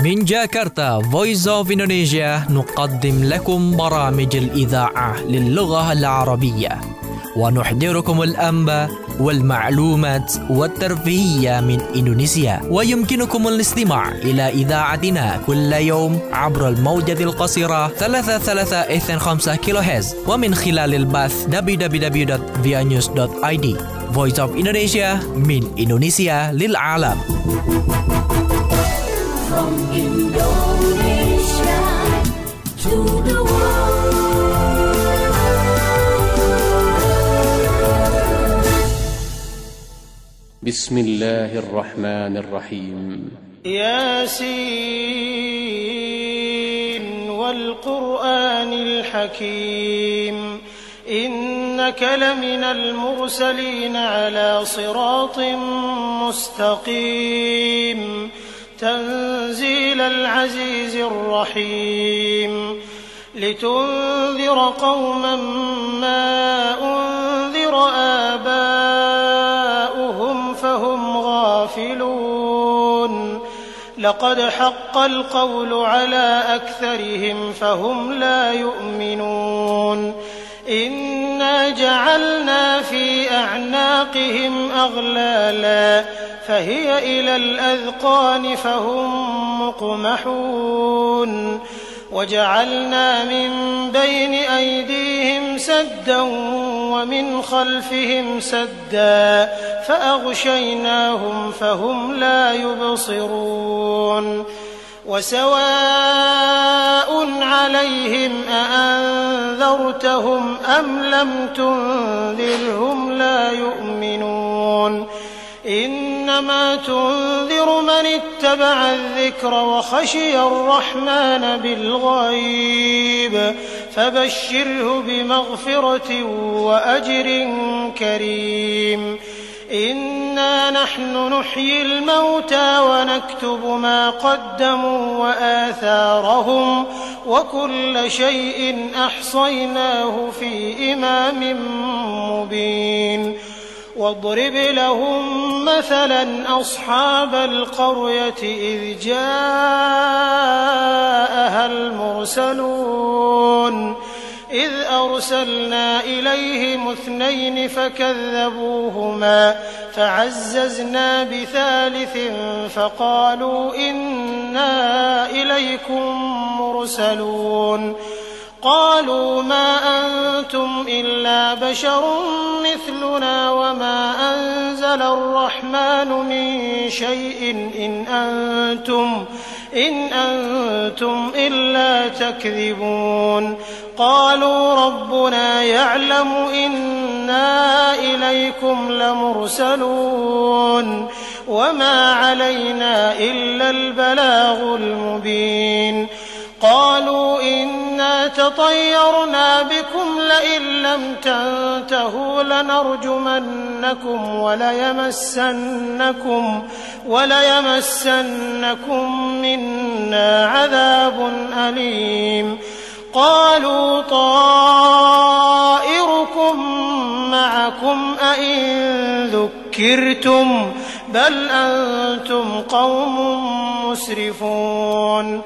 من جاكرتا Voice of Indonesia نقدم لكم برامج الإذاعة للغة العربية ونحضركم الأنباء والمعلومات والترفيهية من إندونيسيا. ويمكنكم الاستماع إلى إذاعتنا كل يوم عبر الموجة القصيرة 3325 كيلوهرتز ومن خلال البث www.vianews.id. Voice of Indonesia من إندونيسيا للعالم. From Indonesia to the world. بسم الله الرحمن الرحيم. ياسين والقرآن الحكيم إنك لمن المرسلين على صراط مستقيم تنزيل العزيز الرحيم لتنذر قوما ما أنذر آباؤهم فهم غافلون لقد حق القول على أكثرهم فهم لا يؤمنون إنا جعلنا في أعناقهم أغلالا فهي إلى الأذقان فهم مقمحون وجعلنا من بين أيديهم سدا ومن خلفهم سدا فأغشيناهم فهم لا يبصرون وسواء عليهم أأنذرتهم أم لم تنذرهم لا يؤمنون إنما تنذر من اتبع الذكر وخشي الرحمن بالغيب فبشره بمغفرة وأجر كريم إنا نحن نحيي الموتى ونكتب ما قدموا وآثارهم وكل شيء أحصيناه في إمام مبين واضرب لهم مثلا أصحاب القرية إذ جاءها المرسلون إذ أرسلنا إليهم 2 فكذبوهما فعززنا بثالث فقالوا إنا إليكم مرسلون قالوا ما أنتم إلا بشر مثلنا وما أنزل الرحمن من شيء إن أنتم إلا تكذبون قالوا ربنا يعلم إنا إليكم لمرسلون وما علينا إلا البلاغ المبين قالوا إنا تطيرنا بكم لئن لم تنتهوا لنرجمنكم وليمسنكم منا عذاب أليم قالوا طائركم معكم أئن ذكرتم بل أنتم قوم مسرفون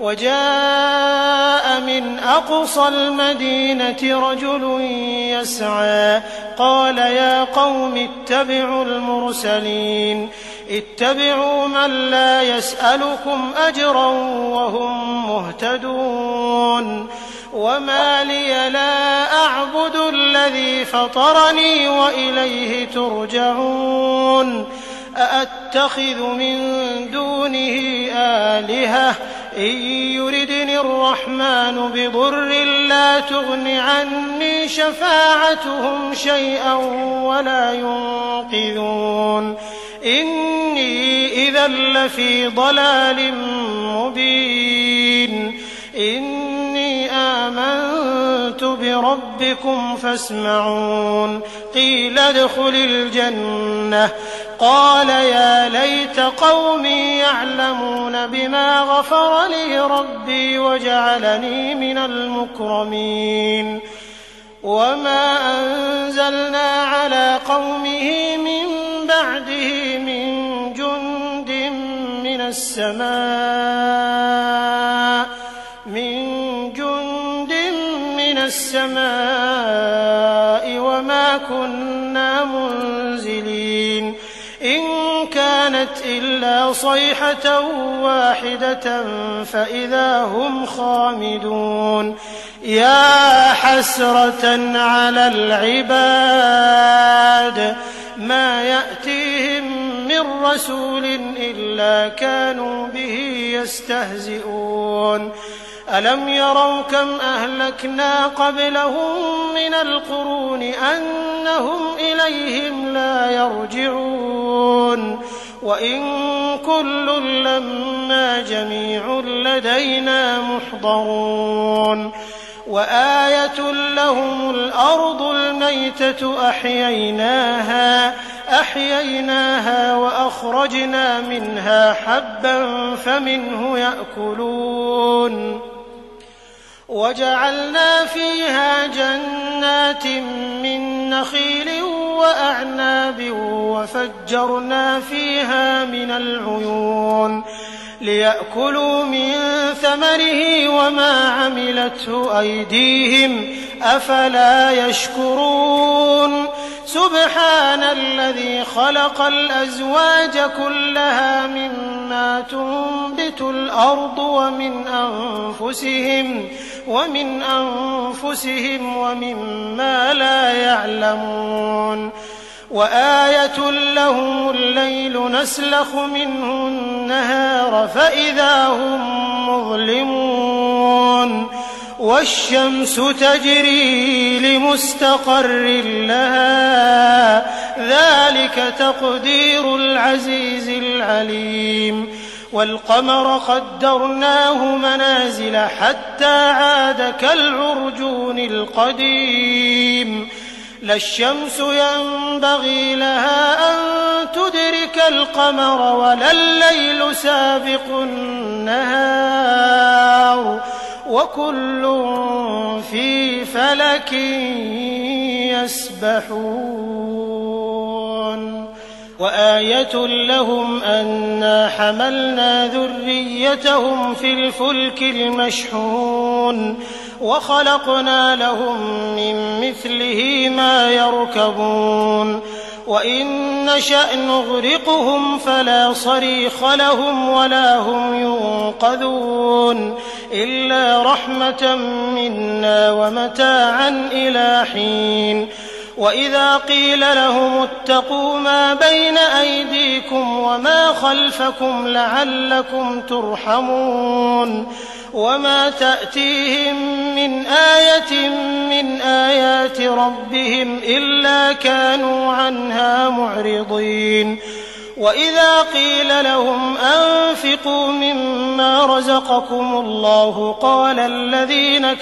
وجاء من أقصى المدينة رجل يسعى قال يا قوم اتبعوا المرسلين اتبعوا من لا يسألكم أجرا وهم مهتدون وما لي لا أعبد الذي فطرني وإليه ترجعون أأتخذ من دونه آلهة إن يردني الرحمن بضر لا تغن عني شفاعتهم شيئا ولا ينقذون إني إذا لفي ضلال مبين إني آمنت بربكم فاسمعون قيل ادخل الجنة قال يا ليت قومي يعلمون بما غفر لي ربي وجعلني من المكرمين وما أنزلنا على قومه من بعده من جند من السماء السماء وما كنا منزلين إن كانت إلا صيحة واحدة فإذا هم خامدون يا حسرة على العباد ما يأتيهم من رسول إلا كانوا به يستهزئون ألم يروا كم أهلكنا قبلهم من القرون أنهم إليهم لا يرجعون وإن كل لما جميع لدينا محضرون وآية لهم الأرض الميتة أحييناها وأخرجنا منها حبا فمنه يأكلون وجعلنا فيها جنات من نخيل وأعناب وفجرنا فيها من العيون ليأكلوا من ثمره وما عملته أيديهم أفلا يشكرون سبحان الذي خلق الأزواج كلها مما تنبت الأرض ومن أنفسهم ومما لا يعلمون وآية لهم الليل نسلخ منه النهار فإذا هم مظلمون والشمس تجري لمستقر لها ذلك تقدير العزيز العليم والقمر قدرناه منازل حتى عاد كالعرجون القديم لا الشمس ينبغي لها أن تدرك القمر ولا الليل سابق النهار وكل في فلك يسبحون وآية لهم أنا حملنا ذريتهم في الفلك المشحون وخلقنا لهم من مثله ما يركبون وإن نشأ نغرقهم فلا صريخ لهم ولا هم ينقذون إلا رحمة منا ومتاعا إلى حين وإذا قيل لهم اتقوا ما بين أيديكم وما خلفكم لعلكم ترحمون وما تأتيهم من آية من آيات ربهم إلا كانوا عنها معرضين وإذا قيل لهم أنفقوا مما رزقكم الله قال الذين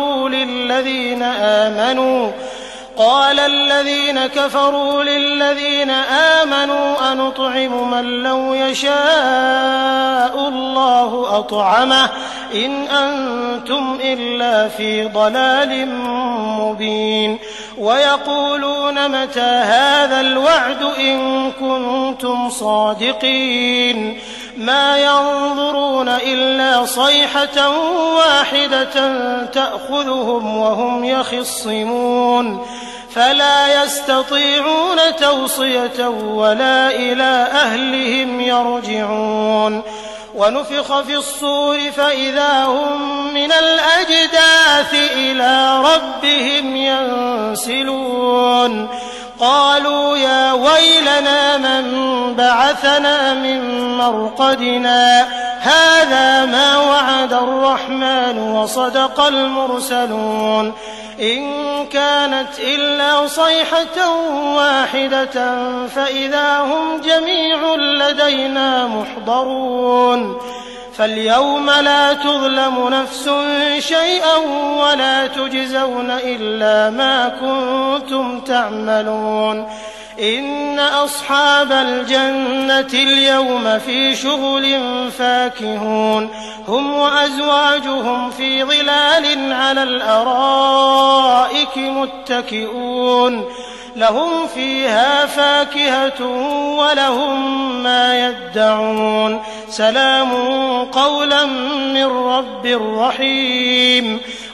كفروا للذين آمنوا أنطعم من لو يشاء الله أطعمه إن أنتم إلا في ضلال مبين ويقولون متى هذا الوعد إن كنتم صادقين ما ينظرون إلا صيحة واحدة تأخذهم وهم يخصمون فلا يستطيعون توصية ولا إلى أهلهم يرجعون ونفخ في الصور فإذا هم من الأجداث إلى ربهم ينسلون قالوا يا ويلنا من بعثنا من مرقدنا هذا ما وعد الرحمن وصدق المرسلون إن كانت إلا صيحة واحدة فإذا هم جميع لدينا محضرون فاليوم لا تظلم نفس شيئا ولا تجزون إلا ما كنتم تعملون إن أصحاب الجنة اليوم في شغل فاكهون هم وأزواجهم في ظلال على الأرائك متكئون لهم فيها فاكهة ولهم ما يدعون سلام قولا من رب رحيم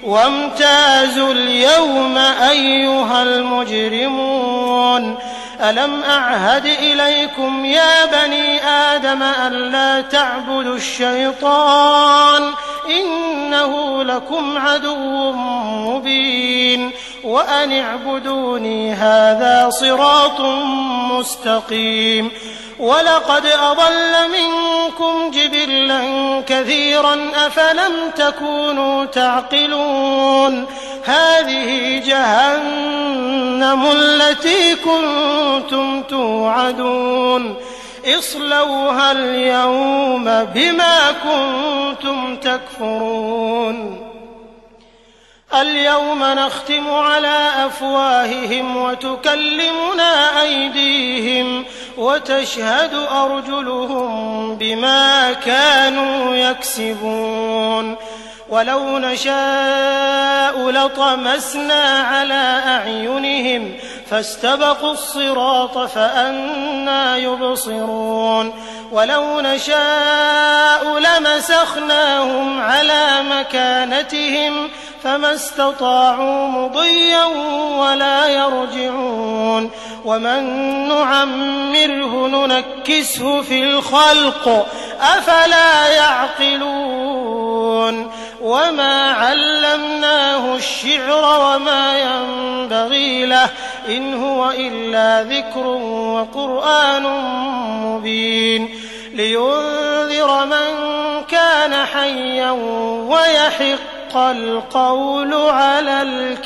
وامتازوا اليوم أيها المجرمون ألم أعهد إليكم يا بني آدم ألا تعبدوا الشيطان إنه لكم عدو مبين وأن اعبدوني هذا صراط مستقيم ولقد أضل منكم جبلا كثيرا أفلم تكونوا تعقلون هذه جهنم التي كنتم توعدون اصلوها اليوم بما كنتم تكفرون اليوم نختم على أفواههم وتكلمنا أيديهم وتشهد أرجلهم بما كانوا يكسبون ولو نشاء لطمسنا على أعينهم فاستبقوا الصراط فأنى يبصرون ولو نشاء لمسخناهم على مكانتهم فما استطاعوا مضيا ولا يرجعون ومن نعمره ننكسه في الخلق أفلا يعقلون وما علمناه الشعر وما ينبغي له إن هو إلا ذكر وقرآن مبين لينذر من كان حيا ويحق القول على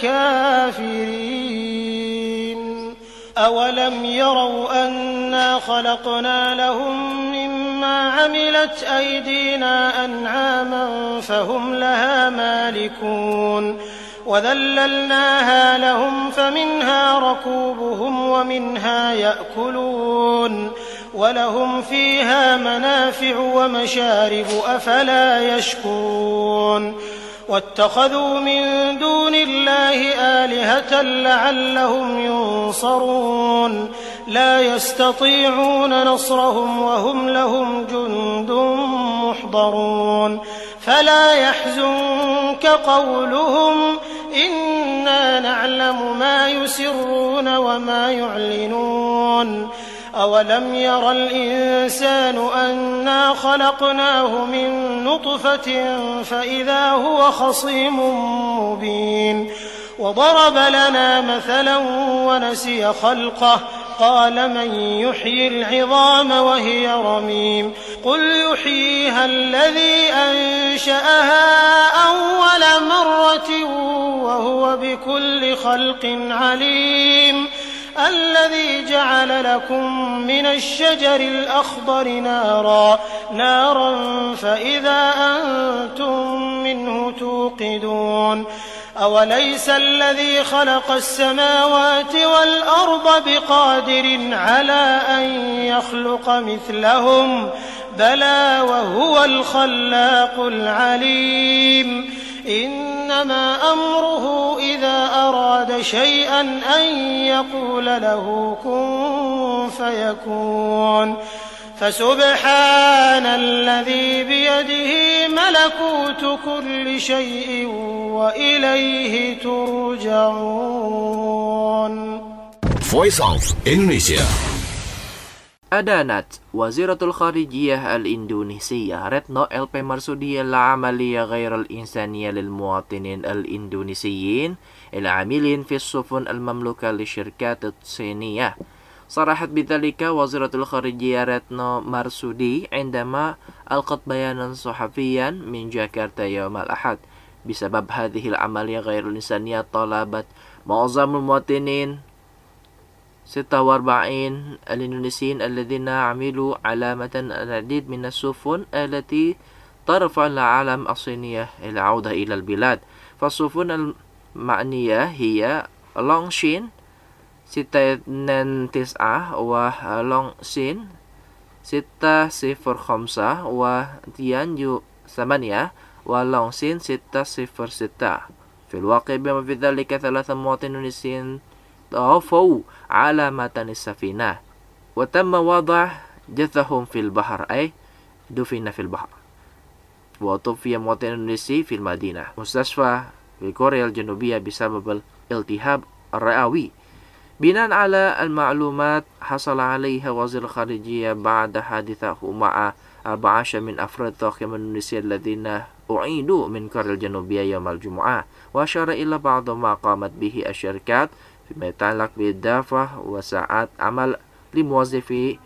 الكافرين أولم يروا أنا خلقنا لهم مما عملت أيدينا أنعاما فهم لها مالكون وذللناها لهم فمنها ركوبهم ومنها يأكلون ولهم فيها منافع ومشارب أفلا يشكرون واتخذوا من دون الله آلهة لعلهم ينصرون لا يستطيعون نصرهم وهم لهم جند محضرون فلا يحزنك قولهم إنا نعلم ما يسرون وما يعلنون أولم ير الإنسان أنا خلقناه من نطفة فإذا هو خصيم مبين وضرب لنا مثلا ونسي خلقه قال من يحيي العظام وهي رميم قل يحييها الذي أنشأها أول مرة وهو بكل خلق عليم الذي جعل لكم من الشجر الأخضر نارا فإذا أنتم منه توقدون أوليس الذي خلق السماوات والأرض بقادر على أن يخلق مثلهم بلى وهو الخلاق العليم إنما أمره إذا أراد شيئا أن يقول له كن فيكون فسبحان الذي بيده ملكوت كل شيء وإليه ترجعون. Voice of Indonesia. أدانت وزيرة الخارجية الإندونيسية رتنو LP مرصودية العملية غير الإنسانية للمواطنين الإندونيسيين العاملين في السفن المملوكة للشركات الصينية. صرحت بذلك وزيرة الخارجية رتنو مرصودي عندما ألقت بيانا صحفيا من جاكرتا يوم الأحد. بسبب هذه العملية غير الإنسانية طلبت معظم المواطنين 46 الإندونيسيين الذين عملوا علامة العديد من السفن التي ترفع العلم الصينية العودة إلى البلاد. فالسفن المعنية هي لونغشين 629 ولونغشين 605 وتيانجو 8 ولونغشين 606. في الواقع بما في ذلك 3 مواطنين إندونيسيين توفوا على متن السفينة وتم وضع جثهم في البحر أي دفن في البحر. وتوفي مواطن إندونيسي في المدينة. مستشفى في كوريا الجنوبية بسبب الالتهاب الرئوي. بناء على المعلومات حصل عليها وزير الخارجية بعد حادثه مع 14 من أفراد طاقم إندونيسيا الذين أعيدوا من كوريا الجنوبية يوم الجمعة، وأشار إلى بعض ما قامت به الشركات فيما يتعلق بالإضافة وساعات عمل لموظفي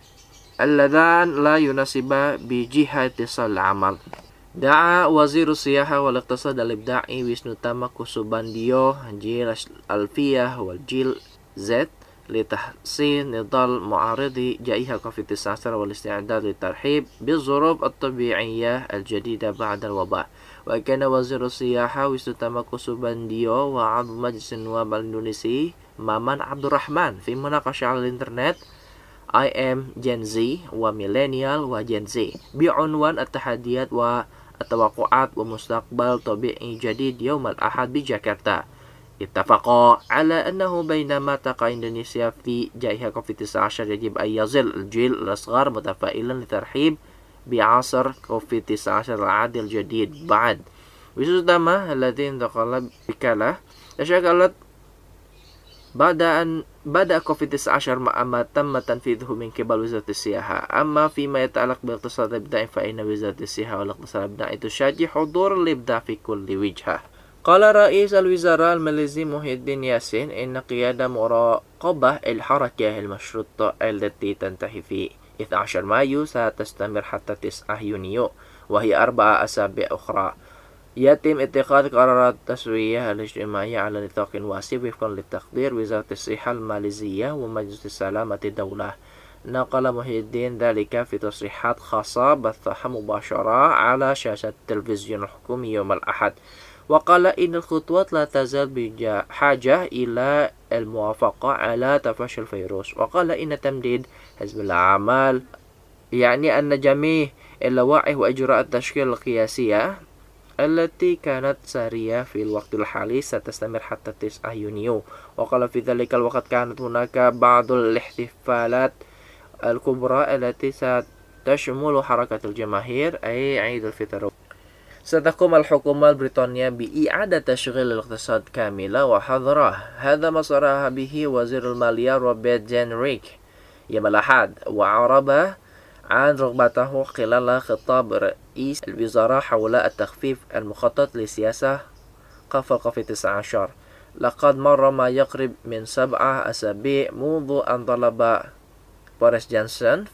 اللذان لا يناسب بجهة اتصال العمل. دعا وزير السياحة والاقتصاد الإبداعي ويسنوتاما كوسوبانديو جيل الألفية والجيل Z لتحسين نضال معارضي جائحة كوفيد-19 والاستعداد للترحيب بالظروف الطبيعية الجديدة بعد الوباء. وكان وزير السياحة ويسنوتاما كوسوبانديو وعضو مجلس النواب الإندونيسي مامان عبد الرحمن في مناقشة على الإنترنت I am Gen Z وميلينيال وجين Z بعنوان التحديات والتوقعات ومستقبل طبيعي جديد يوم الأحد بجاكرتا. اتفقا على أنه بينما تقع إندونيسيا في جائحة كوفيد-19 يجب أن يظل الجيل الأصغر متفائلا للترحيب بعصر كوفيد-19 العادي الجديد. بعد ويسوتاما الذي انتقل بكاله تشكلت بعد أن بدأ كوفيد-19 مع ما تم تنفيذه من قبل وزارة السياحة. أما فيما يتعلق بالاقتصاد الإبداعي فإن وزارة السياحة والاقتصاد الإبداعي تشجع حضور الإبداع في كل وجهة. قال رئيس الوزراء الماليزي محي الدين ياسين إن قيادة مراقبة الحركة المشروطة التي تنتهي في 12 مايو ستستمر حتى 9 يونيو وهي 4 أسابيع أخرى. يتم اتخاذ قرارات التسوية الاجتماعية على نطاق واسع وفقا لتقدير وزارة الصحة الماليزية ومجلس سلامة الدولة. نقل محي الدين ذلك في تصريحات خاصة بثها مباشرة على شاشة التلفزيون الحكومي يوم الأحد، وقال إن الخطوات لا تزال بحاجة إلى الموافقة على تفشي الفيروس. وقال إن تمديد حزب الأعمال يعني أن جميع اللوائح وإجراء التشكيل القياسية التي كانت سارية في الوقت الحالي ستستمر حتى 9 يونيو. وقال في ذلك الوقت كانت هناك بعض الاحتفالات الكبرى التي ستشمل حركة الجماهير أي عيد الفطر. ستقوم الحكومة البريطانية بإعادة تشغيل الاقتصاد كاملة وحظره. هذا ما صرح به وزير المالية روبرت جينريك يوم الأحد، وعرب عن رغبته خلال خطاب رئيس الوزراء حول التخفيف المخطط لسياسة قفل كوفيد-19. لقد مر ما يقرب من 7 أسابيع منذ أن طلب بوريس جونسون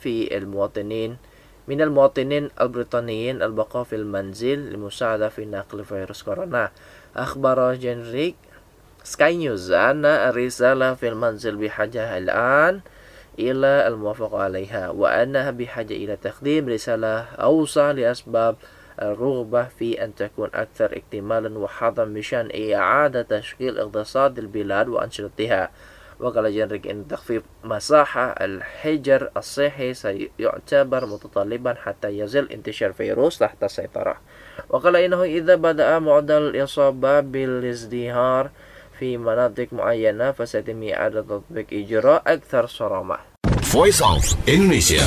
من المواطنين البريطانيين البقاء في المنزل لمساعدة في نقل فيروس كورونا. أخبر جينريك سكاي نيوز أن الرسالة في المنزل بحاجة الآن إلى الموافقة عليها، وأنها بحاجة إلى تقديم رسالة أوسع لأسباب الرغبة في أن تكون أكثر اكتمالا وحظا بشأن إعادة تشغيل اقتصاد البلاد وأنشطتها. وقال جينريك إن تخفيف مساحة الحجر الصحي سيعتبر متطلبا حتى يزال انتشار الفيروس تحت السيطرة. وقال إنه إذا بدأ معدل الإصابة بالازدهار في مناطق معينة فسيتم إعادة تطبيق إجراء أكثر صرامة. Voice of Indonesia.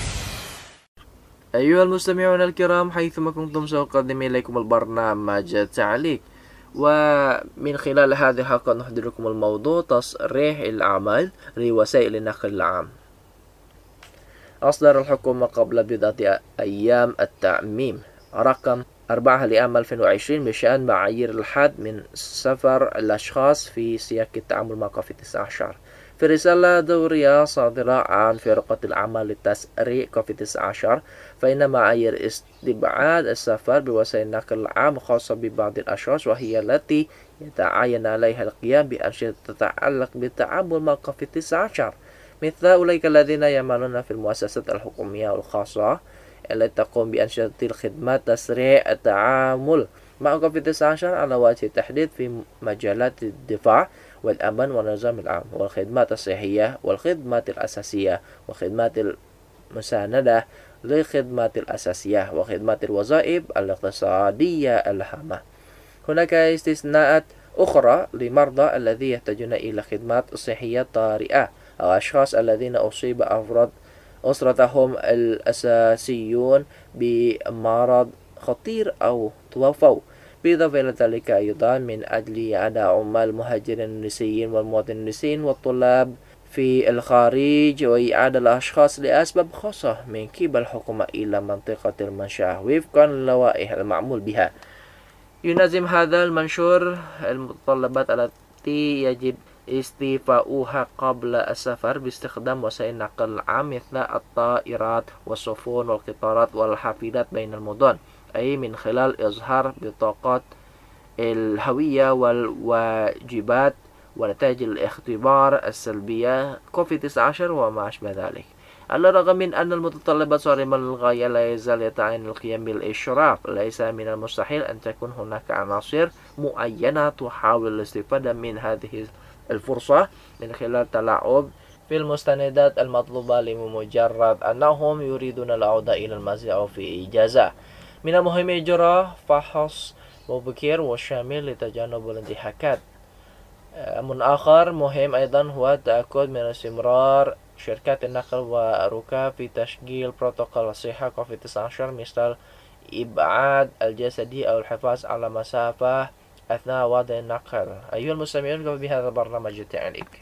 أيها المستمعون الكرام، حيثما كنتم سأقدم إليكم البرنامج تعليق، ومن خلال هذه الحلقة نحضركم الموضوع تصريح الأعمال لوسائل النقل العام. أصدر الحكومة قبل بضعة أيام التعميم رقم 4 لعام 2020 بشأن معايير الحد من سفر الأشخاص في سياق التعامل مع كوفيد-19. في رسالة دورية صادرة عن فرقة العمل لتسريع كوفيد-19 فإن معايير استبعاد السفر بوسائل النقل العام خاصة ببعض الأشخاص، وهي التي يتعين عليها القيام بأنشطة تتعلق بالتعامل مع كوفيد-19 مثل أولئك الذين يعملون في المؤسسات الحكومية والخاصة التي تقوم بأنشطة الخدمات تسريع التعامل مع كوفيد-19 على وجه التحديد في مجالات الدفاع والأمن والنظام العام والخدمات الصحية والخدمات الأساسية وخدمات المساندة للخدمات الأساسية وخدمات الوظائف الاقتصادية الهامة. هناك استثناءات أخرى لمرضى الذين يحتاجون إلى خدمات صحية طارئة أو أشخاص الذين أصيب أفراد أسرتهم الأساسيون بمرض خطير أو توفوا. بالإضافة إلى ذلك أيضا من أجل أداء عمال المهاجرين الإندونيسيين والمواطنين الإندونيسيين والطلاب في الخارج وإعادة الأشخاص لأسباب خاصة من قبل الحكومة إلى منطقة المنشأة وفقا للوائح المعمول بها. ينظم هذا المنشور المتطلبات التي يجب استيفاؤها قبل السفر باستخدام وسائل نقل عام مثل الطائرات والسفن والقطارات والحافلات بين المدن، أي من خلال إظهار بطاقات الهوية والواجبات ونتائج الاختبار السلبية كوفيد-19 وما أشبه ذلك. على الرغم من أن المتطلبات صارمة للغاية لا يزال يتعين القيام بالإشراف، ليس من المستحيل أن تكون هناك عناصر معينة تحاول الاستفادة من هذه الفرصة من خلال التلاعب في المستندات المطلوبة لمجرد أنهم يريدون العودة إلى المنزل أو في إجازة. من المهم إجراء فحص مبكر وشامل لتجنب الانتهاكات. أمر آخر مهم أيضا هو التأكد من استمرار شركات النقل والركاب في تشغيل بروتوكول الصحة كوفيد-19 مثل إبعاد الجسدي أو الحفاظ على مسافة أثناء وضع النقل. أيها المستمعون، بهذا البرنامج التعليق.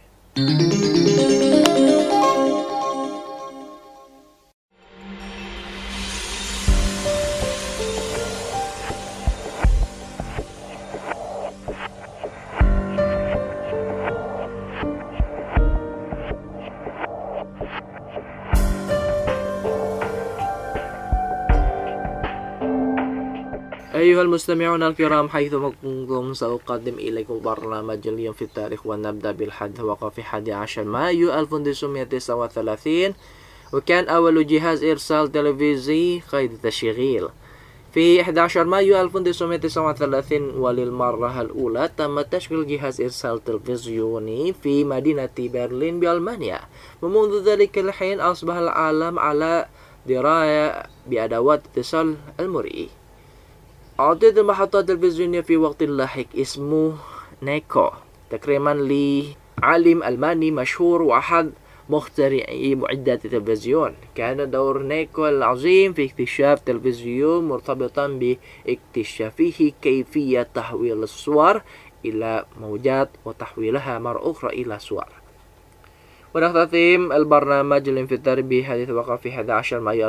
أيها المستمعون الكرام، حيثما كنتم سأقدم إليكم برنامج اليوم في التاريخ، ونبدأ بالحدث وقع في 11 مايو 1939 وكان أول جهاز إرسال تلفزيوني قيد التشغيل. في 11 مايو 1939 وللمرة الأولى تم تشغيل جهاز إرسال تلفزيوني في مدينة برلين بألمانيا، ومنذ ذلك الحين أصبح العالم على دراية بأدوات الاتصال المرئي. أعطيت المحطة التلفزيونية في وقت لاحق اسمه نيكو تكريما لعالم ألماني مشهور وأحد مخترعي معدات التلفزيون. كان دور نيكو العظيم في اكتشاف تلفزيون مرتبطا باكتشافه كيفية تحويل الصور إلى موجات وتحويلها مرة أخرى إلى صور. ونختتم البرنامج الانفطاري بحديث وقع في 11 مايو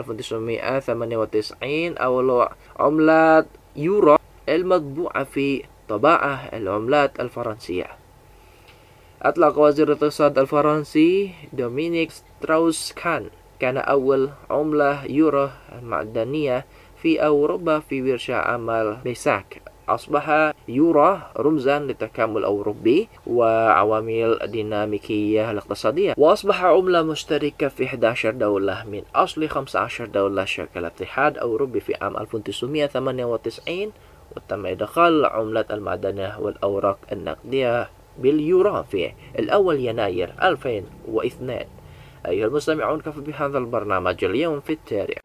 1998 أول عملة يورو المطبوعة في طباعة العملات الفرنسية. أطلق وزير الاقتصاد الفرنسي دومينيك ستراوس كان أول عملة يورو معدنية في أوروبا في ورشة عمل بيساك. أصبح يورو رمزا للتكامل الأوروبي وعوامل الديناميكية الاقتصادية، وأصبح عملة مشتركة في 11 دولة من أصل 15 دولة شكل الاتحاد الأوروبي في عام 1998. وتم إدخال العملة المعدنية والأوراق النقدية باليورو في 1 يناير 2002. أيها المستمعون، كفى بهذا البرنامج اليوم في التاريخ.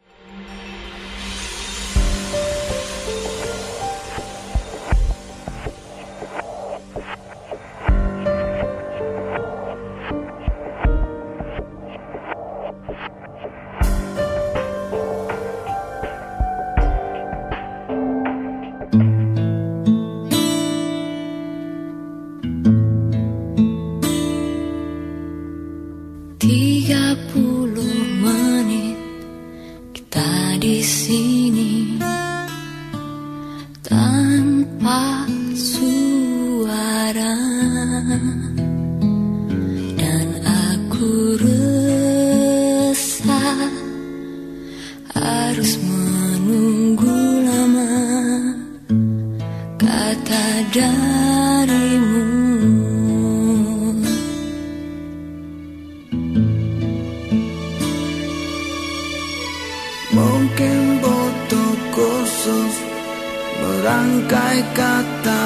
Mungkin butuh khusus merangkai kata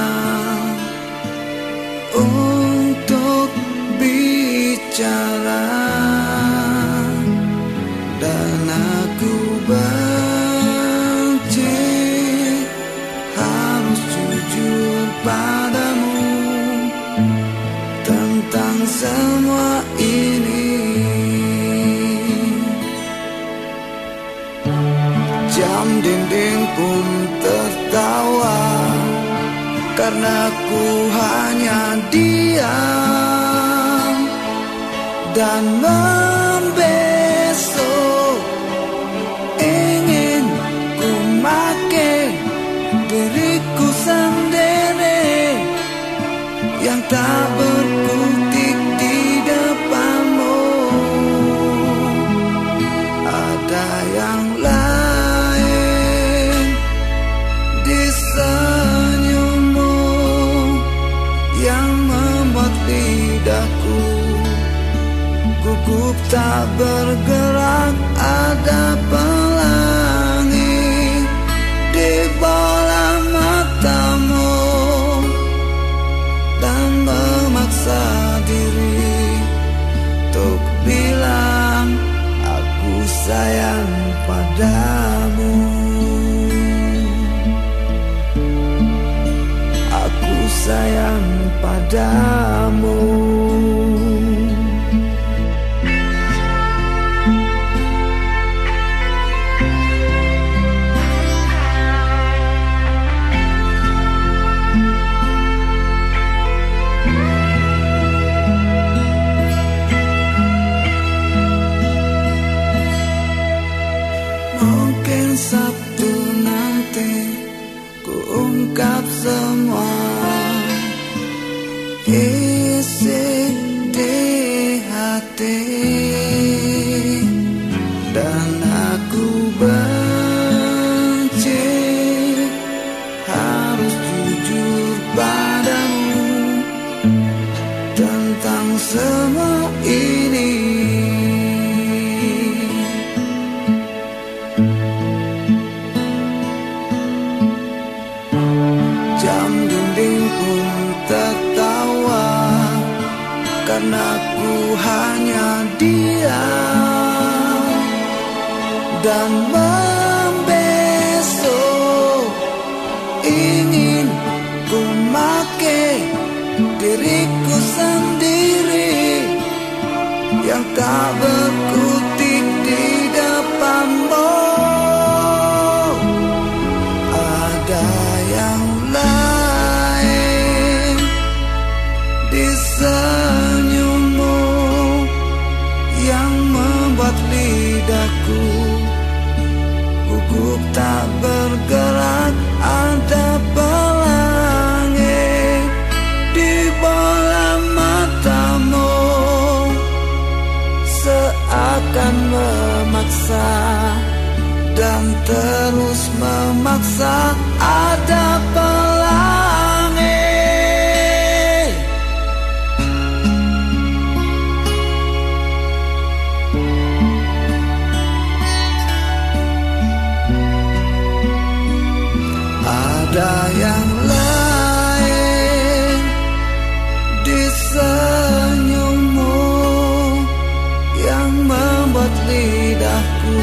untuk bicara, dan aku benci harus jujur padamu tentang semua ini. Jam dinding pun tertawa karena ku hanya diam dan membeso. Ingin ku make diriku sendiri yang tak berkutik di depanmu. Ada yang lain di senyummu yang membuat lidahku gugup tak bergerak. Ada pelangi di bola matamu dan memaksa diri untuk bilang aku sayang padamu. Aku sayang padamu. Mungkin Sabtu nanti ku ungkap semua isi di hati, dan aku benci harus jujur padamu tentang semua ini. Jam dinding pun tertawa karena ku hanya diam dan membeso. Ingin ku make diriku sendiri yang tak berkutik di depanmu. Ada yang lain di senyummu yang membuat lidahku gugup tak bergerak. Ada pelangi di bola matamu seakan memaksa dan terus memaksa. Ada pelangi ada yang lain di senyummu yang membuat lidahku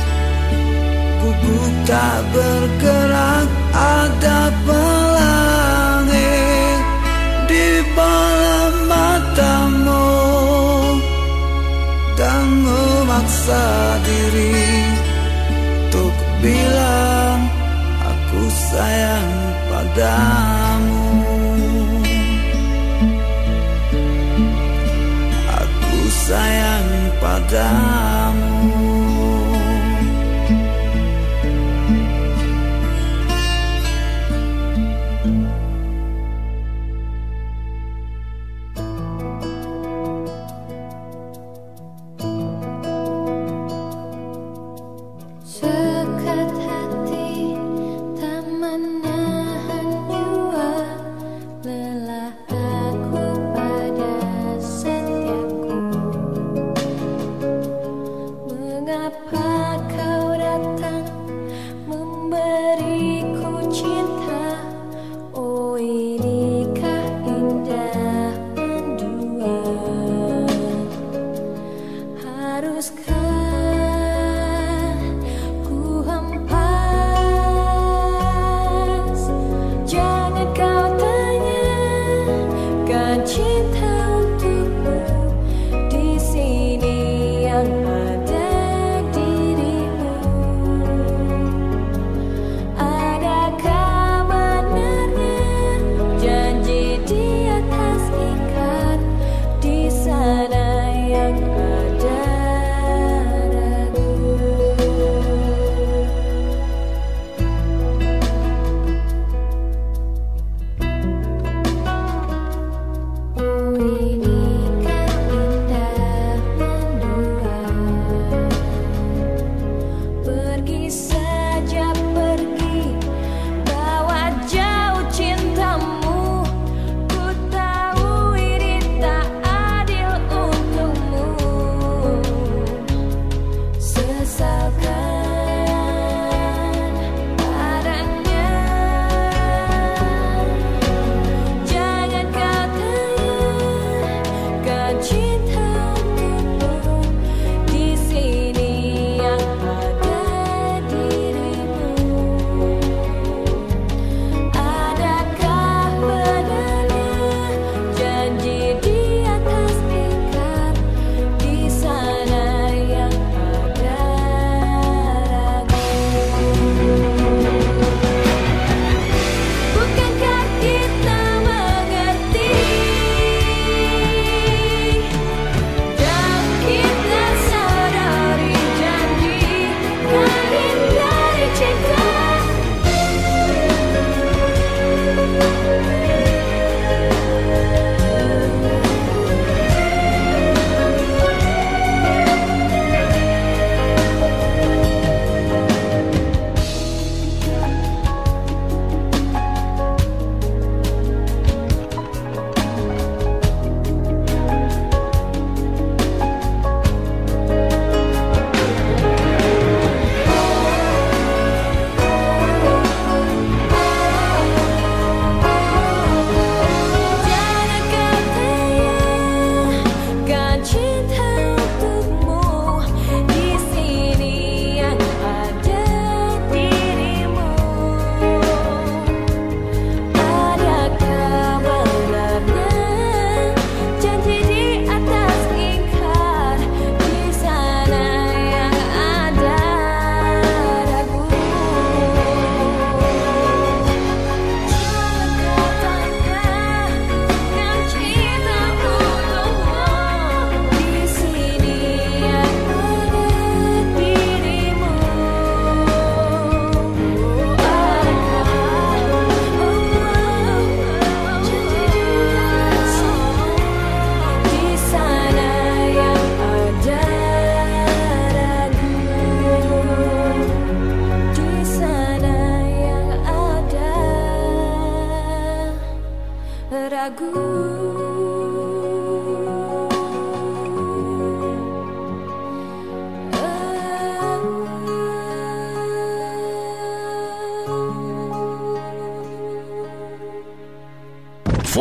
gugup tak bergerak. Ada pelangi di bola matamu dan memaksa diri untuk bilang aku sayang padamu. Aku sayang padamu. Sekat hati tak menahan jua, lelah aku pada setiapku.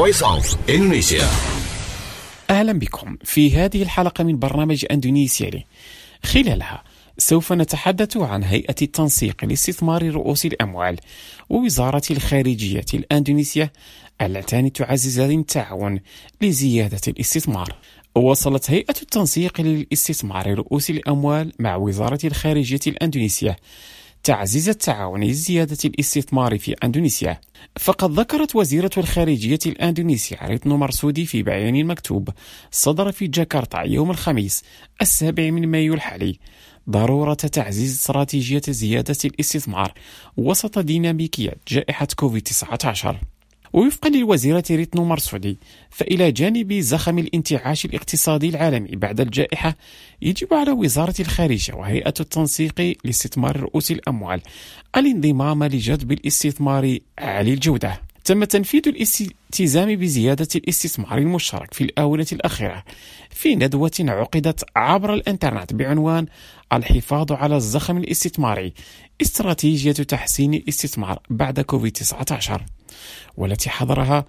Voice of Indonesia. أهلا بكم في هذه الحلقة من برنامج أندونيسيالي. خلالها سوف نتحدث عن هيئة التنسيق لاستثمار رؤوس الأموال ووزارة الخارجية الأندونيسية اللتان تعززان التعاون لزيادة الاستثمار. وصلت هيئة التنسيق للاستثمار رؤوس الأموال مع وزارة الخارجية الأندونيسية تعزيز التعاون لزيادة الاستثمار في أندونيسيا. فقد ذكرت وزيرة الخارجية الأندونيسية ريتنو مرسودي في بيان مكتوب صدر في جاكرتا يوم الخميس 7 مايو الحالي ضرورة تعزيز استراتيجية زيادة الاستثمار وسط ديناميكية جائحة كوفيد-19. ووفقا للوزيرة ريتنو مرسودي فإلى جانب زخم الانتعاش الاقتصادي العالمي بعد الجائحة يجب على وزارة الخارجية وهيئة التنسيق لاستثمار رؤوس الأموال الانضمام لجذب الاستثمار عالي الجودة. تم تنفيذ الالتزام بزيادة الاستثمار المشترك في الآونة الأخيرة في ندوة عقدت عبر الإنترنت بعنوان الحفاظ على الزخم الاستثماري استراتيجية تحسين الاستثمار بعد كوفيد-19، والتي حضرها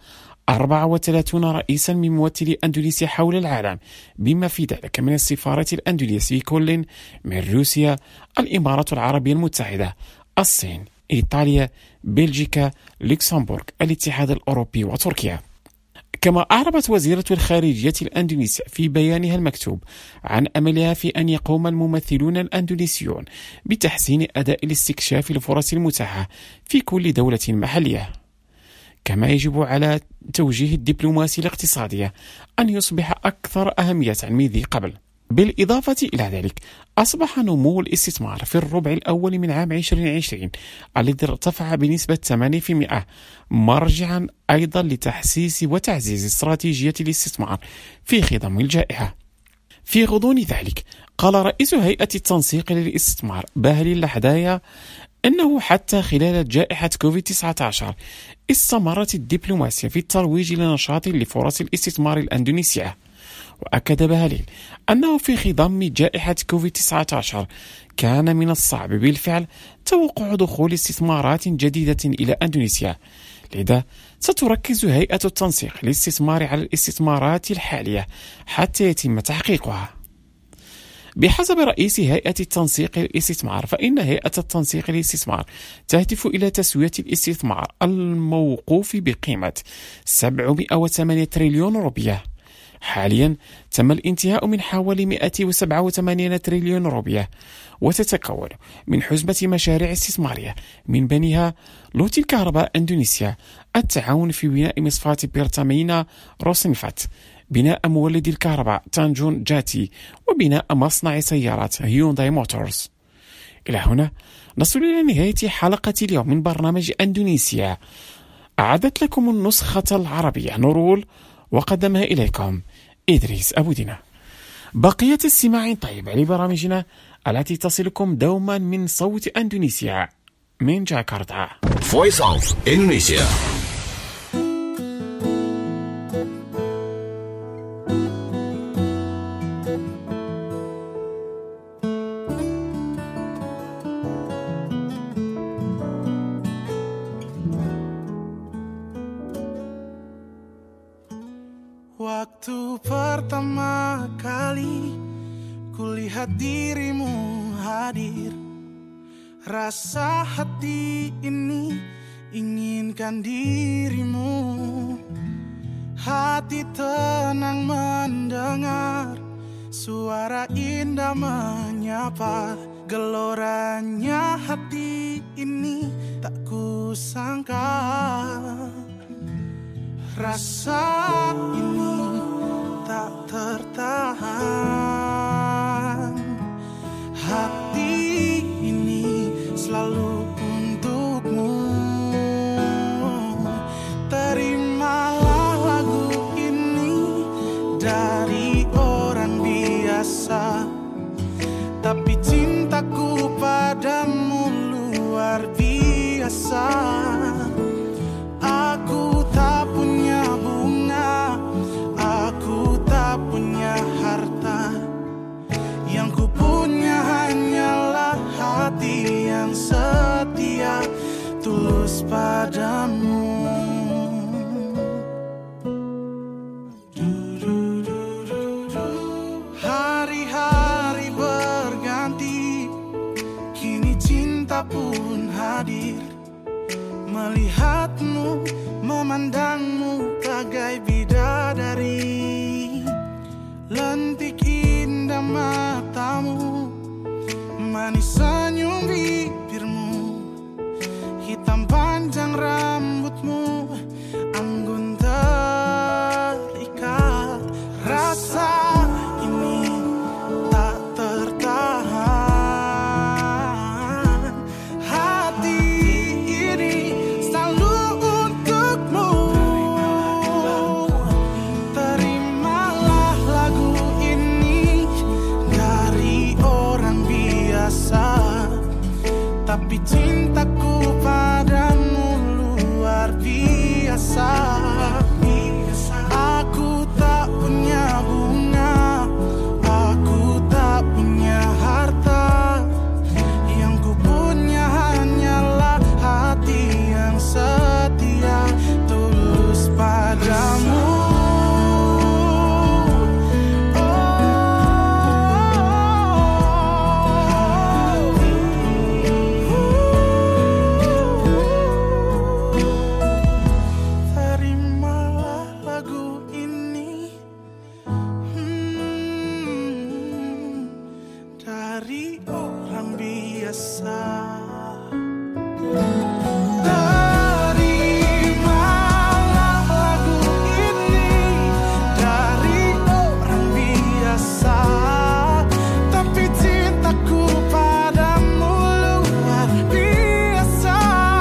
34 رئيسا من ممثلي أندونيسيا حول العالم، بما في ذلك من السفارة الأندونيسية كل من روسيا، الإمارات العربية المتحدة، الصين، إيطاليا، بلجيكا، لوكسمبورغ، الاتحاد الأوروبي وتركيا. كما أعربت وزيرة الخارجية الأندونيسية في بيانها المكتوب عن أملها في أن يقوم الممثلون الأندونيسيون بتحسين أداء الاستكشاف الفرص المتاحة في كل دولة محلية. كما يجب على توجيه الدبلوماسية الاقتصادية أن يصبح أكثر أهمية من ذي قبل. بالإضافة إلى ذلك أصبح نمو الاستثمار في الربع الأول من عام 2020 الذي ارتفع بنسبة 8% مرجعا أيضا لتحسيس وتعزيز استراتيجية الاستثمار في خضم الجائحة. في غضون ذلك قال رئيس هيئة التنسيق للاستثمار باهلي اللحدايا أنه حتى خلال جائحة كوفيد-19 استمرت الدبلوماسية في الترويج لنشاط لفرص الاستثمار الأندونيسية. وأكد باهليل أنه في خضم جائحة كوفيد-19 كان من الصعب بالفعل توقع دخول استثمارات جديدة إلى أندونيسيا، لذا ستركز هيئة التنسيق للاستثمار على الاستثمارات الحالية حتى يتم تحقيقها. بحسب رئيس هيئة التنسيق للاستثمار فإن هيئة التنسيق للاستثمار تهدف إلى تسوية الاستثمار الموقوف بقيمة 708 تريليون روبية. حاليا تم الانتهاء من حوالي 187 تريليون روبية، وتتكون من حزمة مشاريع استثمارية من بينها لوت الكهرباء أندونيسيا، التعاون في بناء مصفاة بيرتامينا روسنفات، بناء مولد الكهرباء تانجون جاتي، وبناء مصنع سيارات هيونداي موتورز. إلى هنا نصل إلى نهاية حلقة اليوم من برنامج أندونيسيا. أعدت لكم النسخة العربية نورول وقدمها إليكم إدريس أبو دينا. بقية استماع طيب لبرامجنا التي تصلكم دوما من صوت أندونيسيا من جاكرتا. Voice of Indonesia. Waktu pertama kali kulihat dirimu hadir, rasa hati ini inginkan dirimu. Hati tenang mendengar suara indah menyapa, geloranya hati ini tak kusangka. Rasa ini tak tertahan, hati ini selalu untukmu. Terimalah lagu ini dari orang biasa, tapi cintaku padamu luar biasa. Aku tak punya bunga, aku tak punya harta, yang ku punya hanyalah hati yang setia, tulus padamu. pun hadir, melihatmu, memandangmu bagai bidadari. Lentik indah matamu, manis senyum bibirmu, hitam panjang rambutmu, anggun terikat. Rasa ini tak tertahan, hati ini selalu untukmu. Terimalah lagu ini dari orang biasa, tapi cintaku padamu luar biasa. Aku tak punya bunga, aku tak punya harta, yang ku punya hanyalah hati yang setia, tulus padamu. Dari orang biasa. Terimalah lagu ini dari orang biasa, tapi cintaku padamu luar biasa.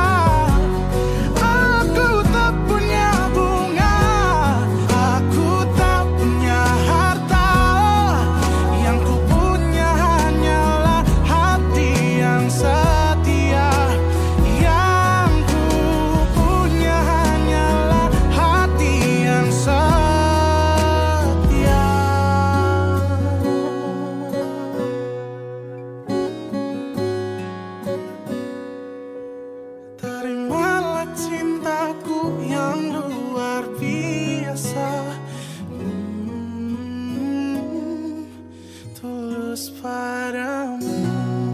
Aku tak punya bunga, aku tak punya harta, yang ku punya hanyalah hati yang setia, yang ku punya hanyalah hati yang setia. Terimalah cintaku yang luar biasa, tulus padamu.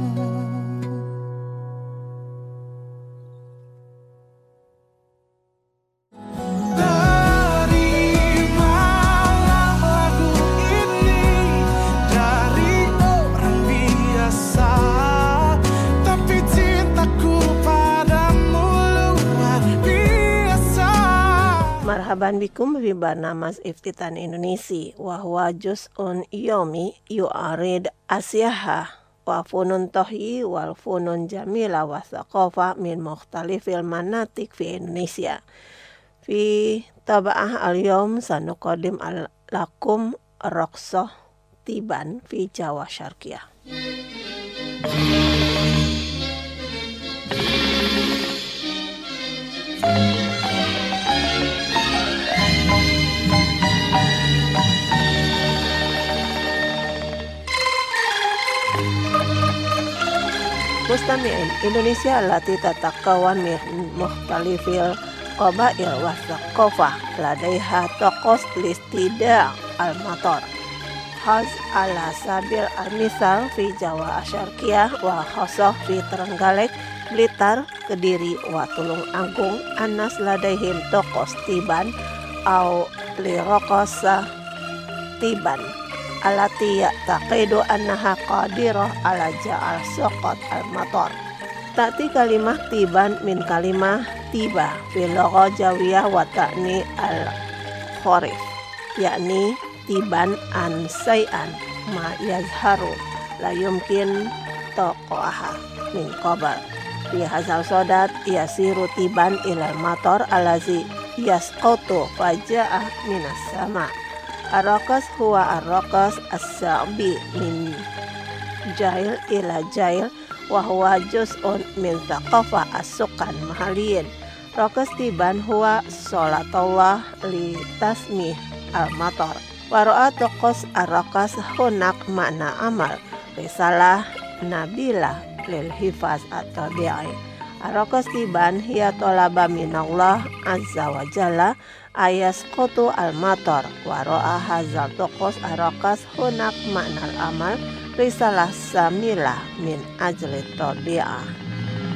Terimalah lagu ini dari orang biasa, tapi cintaku padamu luar biasa. Marhaban bikum fi barnamas Iftitan Indonesia wa huwa juz'un yomi yu'arid asyaha wa funun tohyi wal funun jamila wa thaqafa min mukhtalifil manatik fi Indonesia. Fi taba'ah al-yawm sanuqadim lakum raqsah tiban fi Jawa Syarqiyah. Mustami'in, Indonesia allati tatakawan min mukhtalifil qabail wa thaqafah ladaiha taqos listida al-matar. Haz ala sabil al-misal fi Jawa Syarqiyah wa khasah fi Trenggalek, Blitar, Kediri wa Tulung Agung, anas ladaihim taqos tiban au liraqasa tiban alati taqidu annaha qadirah ala ja'al soqot al-matar. Ta'ti kalimah tiban min kalimah tiba fil lugha jawiyah wa ta'ni al-khorif, yakni tiban an say'an ma yazharu la yumkin taqaha min qabl. Fi hadzal sodat yasiru tiban ilal matar alazi yasqatu faja'ah minas sama. Ar-raqas huwa ar-raqas as-sa'bi min jail ila jail wa huwa juz'un min thaqafah as-sukan mahaliyin. Raqas tiban huwa sholatullah li tasmih al-matar. Wa ra'a taqas ar-raqas hunak makna amal risalah nabilah lil hifaz at-tabi'i. Ar-raqas tiban hiya talaba minallah azza wa jalla ayasqutu al-matar wa ra'a hadzal taqas ar-raqas hunak makna al-amal risalah samilah min ajli tabi'ah.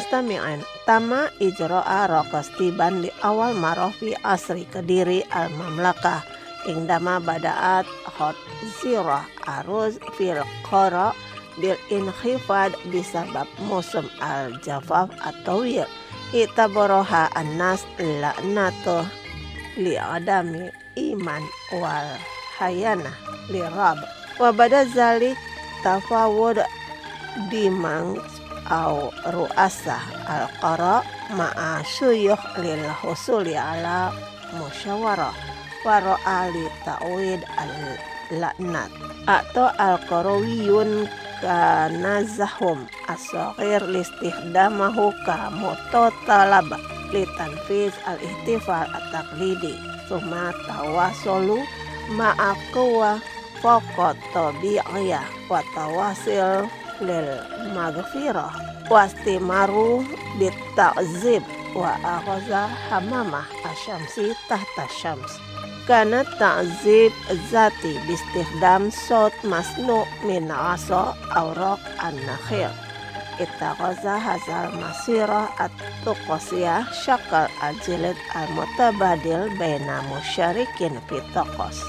Mustami'in, tama ijro'a rokas tiban di awal marofi asri Kediri al-Mamlakah indama bada'at hot zirah aruz fil qara bil inkhifad bisabab musim al-jafaf at-tawil itaboroha an-nas la'natuh li'adami iman wal hayana lirab wa bada zalik tafawud dimang au ru'asa al-qara ma'a syuyukh lil husuli ala musyawarah wa ra'ali ta'wid al-la'nat atau al-qarawiyun kanazahum as-saghir listihdamahu ka mutotalab litanfiz al-ihtifal at-taqlidi summa tawasolu ma'a quwa faqat tabi'iyah wa tawasil lil maghfirah wastimaru bita'zib wa aghaza hamamah asyamsi tahta syams kana ta'zib zati bistikhdam sot masnu min asa awraq an-nakhil itaghaza hazal masirah at-tuqasiyah syakal al-jilid al-mutabadil baina musyarikin fi taqas.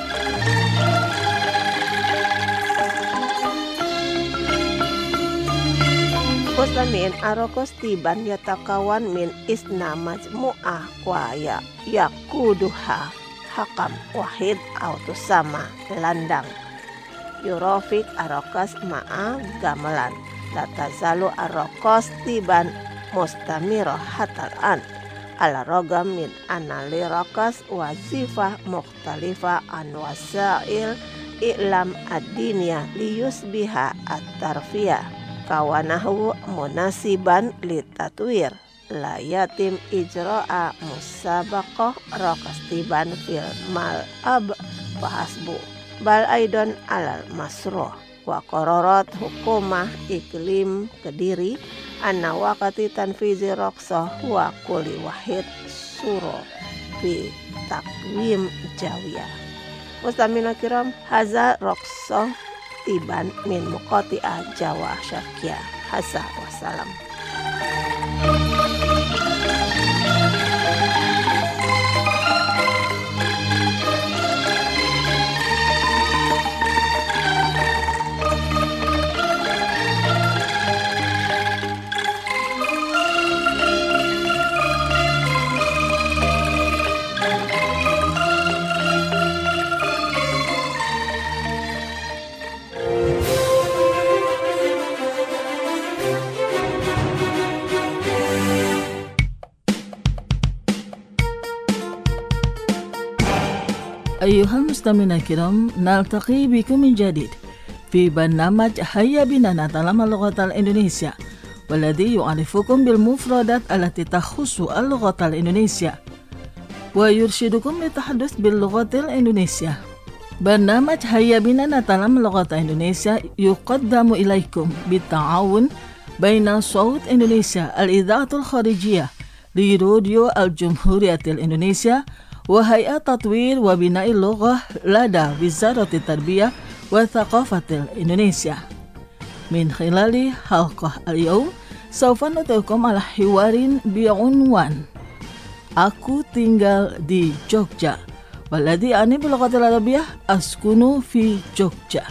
Muslimin arokos tiban yatakawan min isna majmu'ah wa yakuduha hakam wahid autusama landang yurofik arokos ma'a gamelan latazalu arokos tiban mustamiro hatalan ala rogam min analirokos wazifah mukhtalifah an wasail i'lam ad-diniyah liyusbiha at-tarfiyah kawanahu munasiban litatwir la yatim ijro'a musabaqah rakastiban fil mal'ab fahasbu bal aidon alal masruh wa qararat hukumah iklim Kediri anna waqati tanfizi raqsah wa kulli wahid suro fi takwim jawiyah. Mustamina kiram haza raqsah tiban min muqati'ah Jawa Syarqiyah. Hasa wassalam. أيها المستمعون الكرام نلتقي بكم من جديد في برنامج هيا بنا نتعلم اللغة الإندونيسية والذي يعرفكم بالمفردات التي تخص اللغة الإندونيسية ويرشدكم للتحدث باللغة الإندونيسية. برنامج هيا بنا نتعلم اللغة الإندونيسية يقدم إليكم بالتعاون بين صوت إندونيسيا الإذاعة الخارجية لراديو الجمهورية الإندونيسية وهيئة تطوير وبناء اللغة لدى وزارة التربية والثقافة الإندونيسية. من خلال حلقة اليوم سوف نترككم على حوار بعنوان Aku tinggal di Jogja والذي يعني باللغة العربية أسكن في جوجا.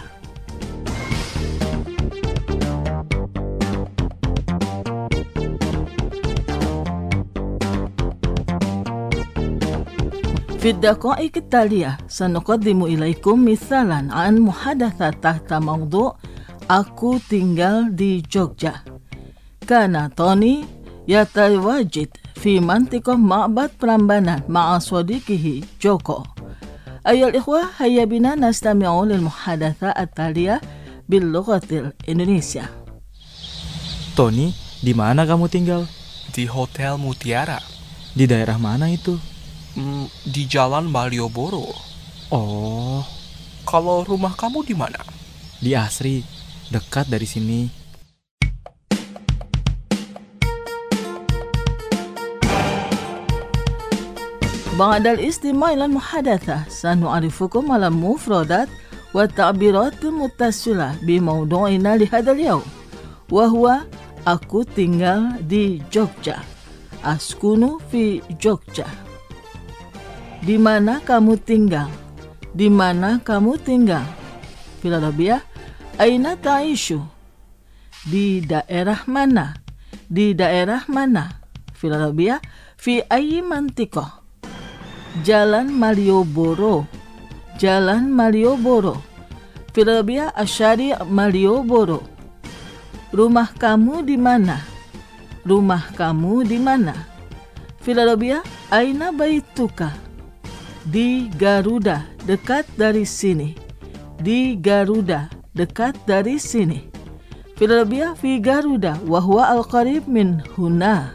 في الدقائق التالية سنقدم إليكم مثالا عن محادثة تحت موضوع Aku tinggal di Jogja. كان توني يتواجد في منطقة معبد برامبانا مع صديقه جوكو. أيها الإخوة هيا بنا نستمع للمحادثة التالية باللغة الإندونيسية. Tony, di mana kamu tinggal? Di Hotel Mutiara. Di daerah mana itu? Di Jalan Malioboro. Oh. Kalau rumah kamu di mana? Di Asri, dekat dari sini. بعد الاستماع إلى المحادثة سنعرفكم على المفردات والتعبيرات المتصلة بموضوعنا لهذا اليوم وهو Aku tinggal di Jogja. Askunu fi Jogja. Di mana kamu tinggal? Di mana kamu tinggal? Fil Arabiyah, aina ta'ishu? Di daerah mana? Di daerah mana? Fil Arabiyah, fi ayyi mantiqah? Jalan Malioboro. Jalan Malioboro. Fil Arabiyah, asyari Malioboro. Rumah kamu di mana? Rumah kamu di mana? Fil Arabiyah, aina baituka? Di Garuda, dekat dari sini. Di Garuda, dekat dari sini. Fil Arabiyah, fi Garuda wa huwa al-qarib min huna.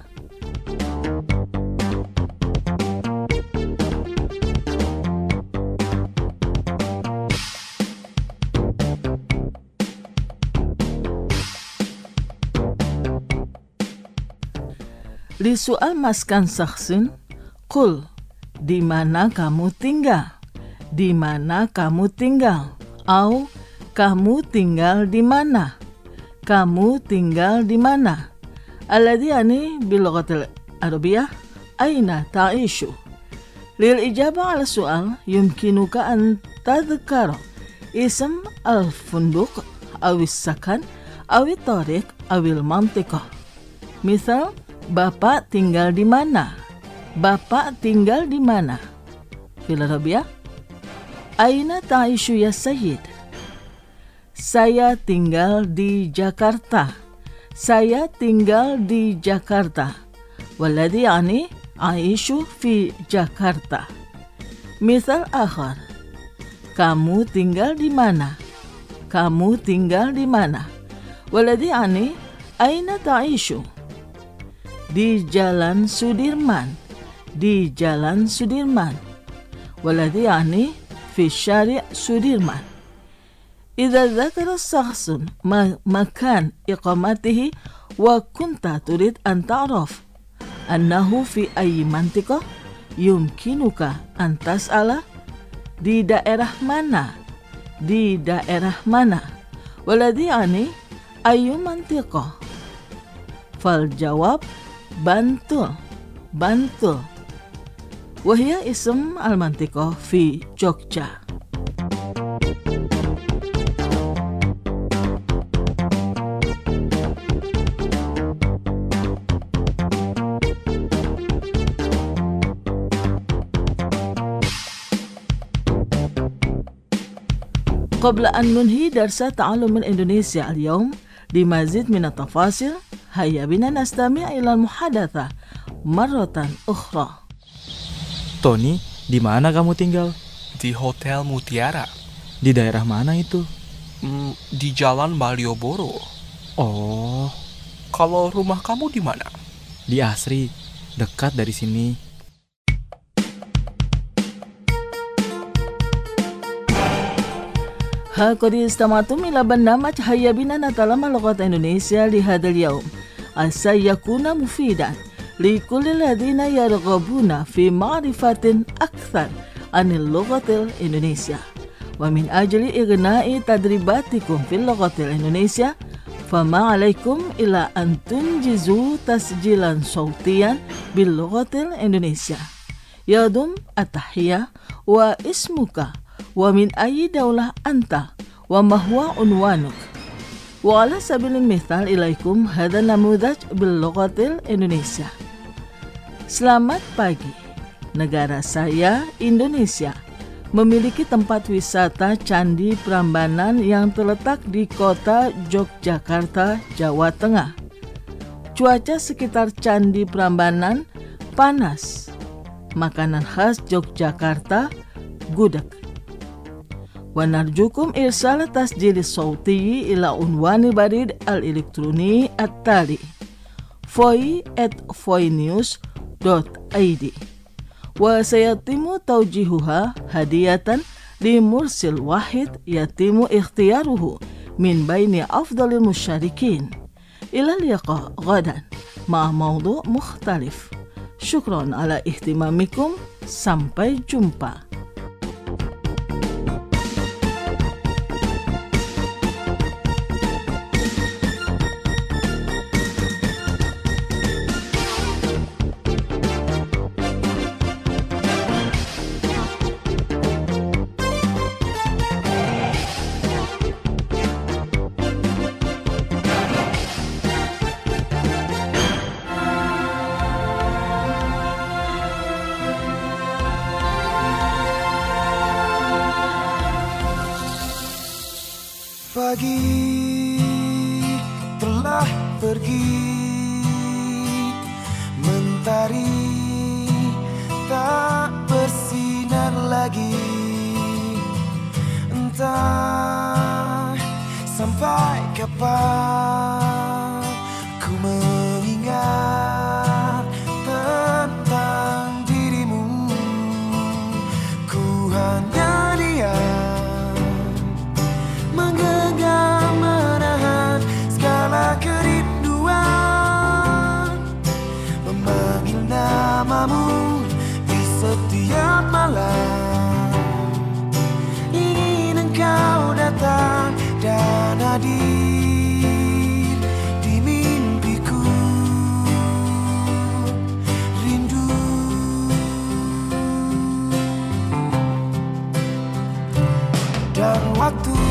Li soal maskan sakhsin, qul, di mana kamu tinggal? Di mana kamu tinggal? Au, kamu tinggal di mana? Kamu tinggal di mana? Alladhi yani bilughatil Arabiyah, aina ta'ishu? Lil ijabah ala soal, yumkinuka an tadhkara ism al-funduq, awis sakan, awit tariq, awil mantiqah. Misal, Bapak tinggal di mana? Bapak tinggal di mana? Fil Arabiyah, aina ta'ishu ya sayyid? Saya tinggal di Jakarta. Saya tinggal di Jakarta. Walladhi yani aishu fi Jakarta. Misal akhar, kamu tinggal di mana? Kamu tinggal di mana? Walladhi yani aina ta'ishu? Di Jalan Sudirman. Di Jalan Sudirman. Walladhi yani fi syari' Sudirman. Idza dzakara shakhsun makan iqamatihi wa kunta turid an ta'raf annahu fi ayyi mantiqah, yumkinuka an tas'ala di daerah mana? Di daerah mana? Walladhi yani ayyu mantiqah? Fal jawab Bantul. Bantul. Wahia ism al-mantiqah fi Jogja. قبل أن ننهي درس تعلم الإندونيسيا اليوم لمزيد من التفاصيل هيا بنا نستمع إلى المحادثة مرة أخرى. Tony, di mana kamu tinggal? Di Hotel Mutiara. Di daerah mana itu? Di Jalan Malioboro. Oh, Kalau rumah kamu di mana? di Asri, dekat dari sini. قد استمعتم إلى برنامج هيا بنا نتعلم لغة إندونيسيا لهذا اليوم. عسى يكون مفيدا لكل الذين يرغبون في معرفة أكثر عن اللغة الإندونيسية. ومن أجل إغناء تدريباتكم في اللغة الإندونيسية فما عليكم إلا أن تنجزوا تسجيلا صوتيا باللغة الإندونيسية. يضم التحية واسمك ومن أي دولة أنت وما هو عنوانك. وعلى سبيل المثال إليكم هذا النموذج باللغة الإندونيسية. Selamat pagi. Negara saya, Indonesia, memiliki tempat wisata Candi Prambanan yang terletak di kota Yogyakarta, Jawa Tengah. Cuaca sekitar Candi Prambanan panas. Makanan khas Yogyakarta, gudeg. ونرجوكم إرسال تسجيل الصوتي إلى عنوان البريد الإلكتروني التالي foi@foinews.id وسيتم توجيهها هدية لمرسل واحد يتم اختياره من بين أفضل المشاركين. إلى اللقاء غدا مع موضوع مختلف. شكرا على اهتمامكم. Sampai jumpa. matahari tak bersinar lagi. Entah sampai kapan ku mengingat tentang dirimu. Ku hanya diam, menggenggam menahan segala kerinduan, memanggil namamu di setiap malam. Ingin engkau datang dan hadir di mimpiku. Rindu dan waktu